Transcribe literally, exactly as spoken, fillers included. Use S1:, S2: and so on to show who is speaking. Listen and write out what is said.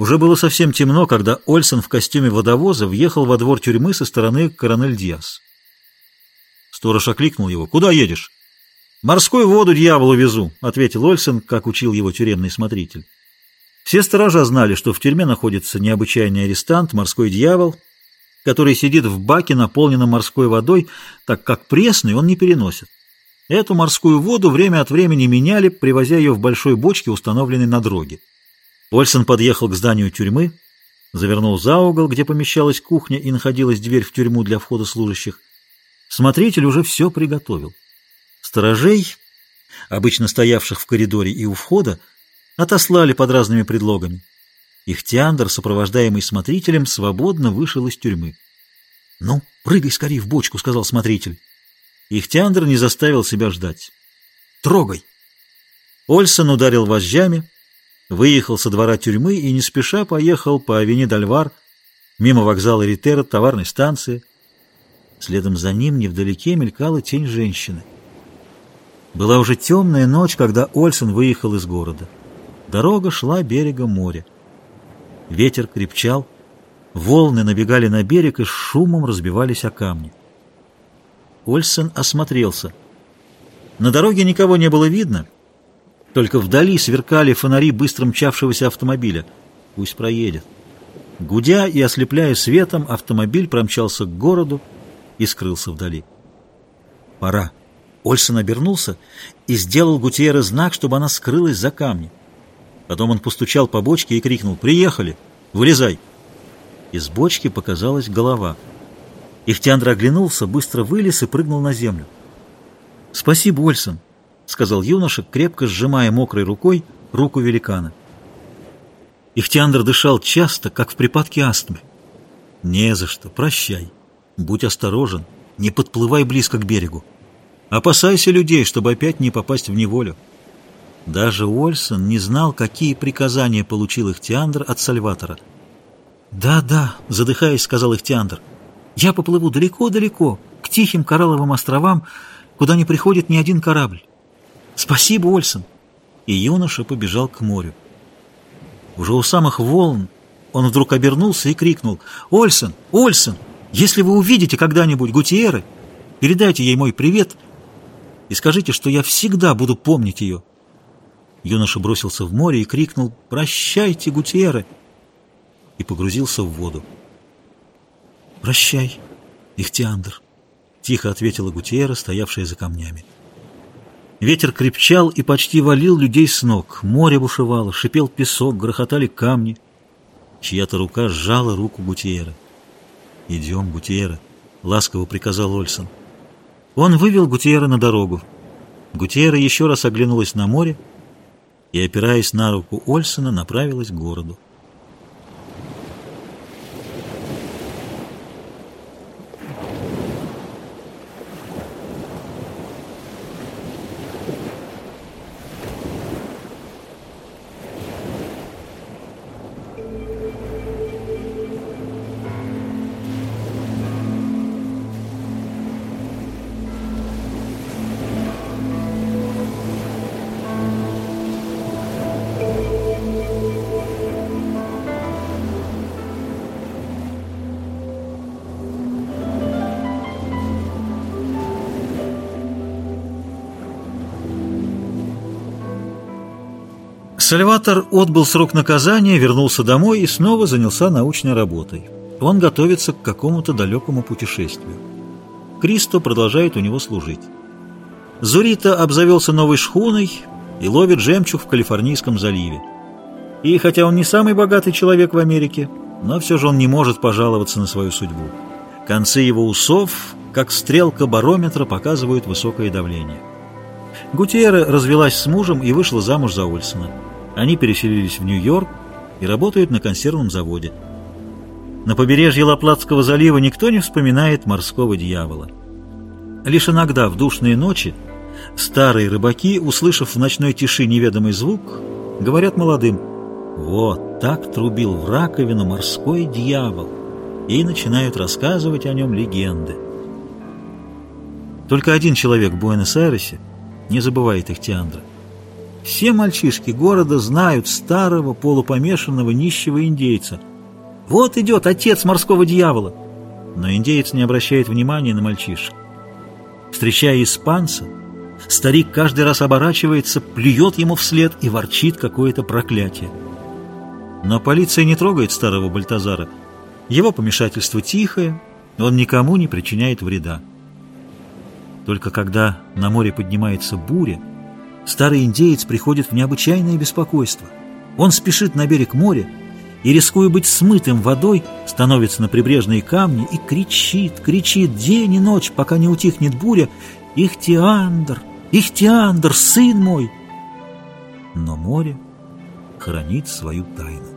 S1: Уже было совсем темно, когда Ольсен в костюме водовоза въехал во двор тюрьмы со стороны Коронель-Диас. Сторож окликнул его. «Куда едешь?» «Морскую воду дьяволу везу», — ответил Ольсен, как учил его тюремный смотритель. Все сторожа знали, что в тюрьме находится необычайный арестант, морской дьявол, который сидит в баке, наполненном морской водой, так как пресный он не переносит. Эту морскую воду время от времени меняли, привозя ее в большой бочке, установленной на дроге. Ольсен подъехал к зданию тюрьмы, завернул за угол, где помещалась кухня и находилась дверь в тюрьму для входа служащих. Смотритель уже все приготовил. Сторожей, обычно стоявших в коридоре и у входа, отослали под разными предлогами. Ихтиандр, сопровождаемый смотрителем, свободно вышел из тюрьмы. «Ну, прыгай скорее в бочку», — сказал смотритель. Ихтиандр не заставил себя ждать. «Трогай!» Ольсен ударил вожжами, выехал со двора тюрьмы и не спеша поехал по авени Дальвар, мимо вокзала Ритера, товарной станции. Следом за ним невдалеке мелькала тень женщины. Была уже темная ночь, когда Ольсен выехал из города. Дорога шла берегом моря. Ветер крепчал, волны набегали на берег и с шумом разбивались о камни. Ольсен осмотрелся. На дороге никого не было видно, только вдали сверкали фонари быстро мчавшегося автомобиля. Пусть проедет. Гудя и ослепляя светом, автомобиль промчался к городу и скрылся вдали. Пора. Ольсен обернулся и сделал Гутьерре знак, чтобы она скрылась за камни. Потом он постучал по бочке и крикнул: «Приехали! Вылезай!» Из бочки показалась голова. Ихтиандр оглянулся, быстро вылез и прыгнул на землю. «Спасибо, Ольсен», — сказал юноша, крепко сжимая мокрой рукой руку великана. Ихтиандр дышал часто, как в припадке астмы. «Не за что, прощай. Будь осторожен, не подплывай близко к берегу. Опасайся людей, чтобы опять не попасть в неволю». Даже Ольсен не знал, какие приказания получил Ихтиандр от Сальватора. «Да, да», — задыхаясь, сказал Ихтиандр, — «я поплыву далеко-далеко, к тихим коралловым островам, куда не приходит ни один корабль. Спасибо, Ольсен». И юноша побежал к морю. Уже у самых волн он вдруг обернулся и крикнул: «Ольсен! Ольсен! Если вы увидите когда-нибудь Гутьерре, передайте ей мой привет и скажите, что я всегда буду помнить ее». Юноша бросился в море и крикнул: «Прощайте, Гутьерре!» и погрузился в воду. «Прощай, Ихтиандр», — тихо ответила Гутьерре, стоявшая за камнями. Ветер крепчал и почти валил людей с ног. Море бушевало, шипел песок, грохотали камни. Чья-то рука сжала руку Гутьерре. «Идем, Гутьерре», — ласково приказал Ольсен. Он вывел Гутьерре на дорогу. Гутьерре еще раз оглянулась на море и, опираясь на руку Ольсена, направилась к городу. Сальватор отбыл срок наказания, вернулся домой и снова занялся научной работой. Он готовится к какому-то далекому путешествию. Кристо продолжает у него служить. Зурита обзавелся новой шхуной и ловит жемчуг в Калифорнийском заливе. И хотя он не самый богатый человек в Америке, но все же он не может пожаловаться на свою судьбу. Концы его усов, как стрелка барометра, показывают высокое давление. Гутьерре развелась с мужем и вышла замуж за Ольсена. Они переселились в Нью-Йорк и работают на консервном заводе. На побережье Лапландского залива никто не вспоминает морского дьявола. Лишь иногда в душные ночи старые рыбаки, услышав в ночной тиши неведомый звук, говорят молодым: «Вот так трубил в раковину морской дьявол», и начинают рассказывать о нем легенды. Только один человек в Буэнос-Айресе не забывает Ихтиандра. Все мальчишки города знают старого, полупомешанного, нищего индейца. Вот идет отец морского дьявола. Но индеец не обращает внимания на мальчишек. Встречая испанца, старик каждый раз оборачивается, плюет ему вслед и ворчит какое-то проклятие. Но полиция не трогает старого Бальтазара. Его помешательство тихое, он никому не причиняет вреда. Только когда на море поднимается буря, старый индеец приходит в необычайное беспокойство. Он спешит на берег моря и, рискуя быть смытым водой, становится на прибрежные камни и кричит, кричит день и ночь, пока не утихнет буря: «Ихтиандр! Ихтиандр, сын мой!» Но море хранит свою тайну.